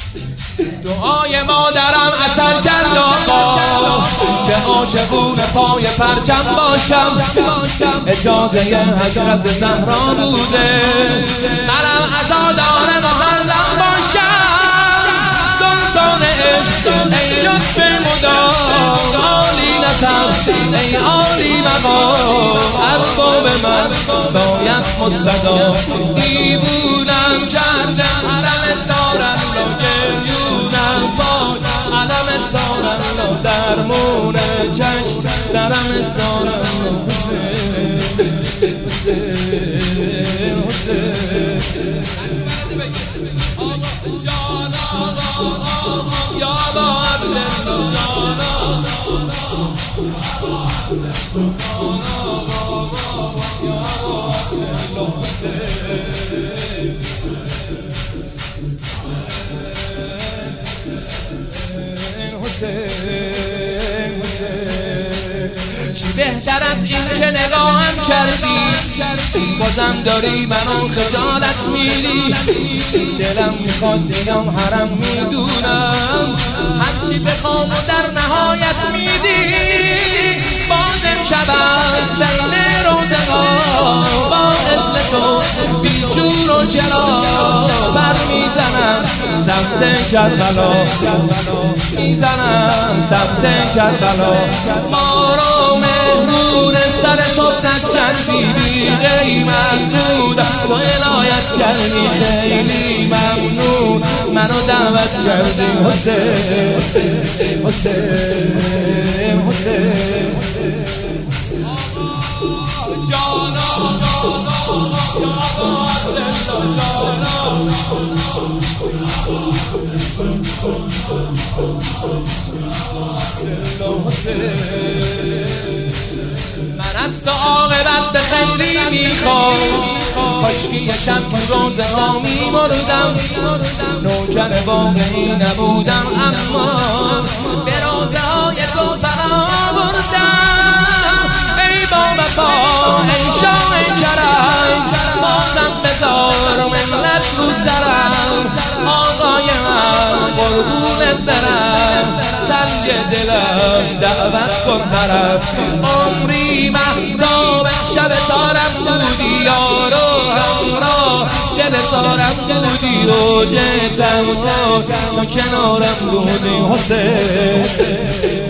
دعای مادرم اثر کرد آقا که عاشقونه پای پرچم باشم. اجازه حضرت زهرا بوده منم عزادار محرم باشم. سلطان عشق ای لطف مدام عالی نسب ای عالی مقام ارباب من سایت مستدام. دیوونم کردم علم سارن را گریونم باد علم سارن را درمون چشم درم سارن را حسین حسین حسین جان یا با عبدالله چی بهتر از این که نگاهم کردی بازم داری منو خجالت میدی. دلم میخواد بیام حرم میدونم هرچی بخوام و در نهایت میدی. باز امشب از بین روزگار با اسم تو بیچور و چرا بر میزنم سمت کربلا میزنم سمت کربلا. ما رو مهمون سر صبحت کردی بی قیمت بود تو عنایت کردی خیلی ممنون منو دعوت کردی حسین حسین حسین جانا من از تو عاقبت به خیری میخوام کاشکی یه شب تو روزه ها میمردم. نوکر واقعی نبودم اما به روزه های تو فنا بردم. ای با وفا ای شاه کرم بازم بذار منت رو سرم. آقای من قربونت برم تنگ دلم دعوت کن طرف. عمری مهتاب شب تارم بودی یارو همراه دل سارم بودی و جتم تو کنارم بودی حسین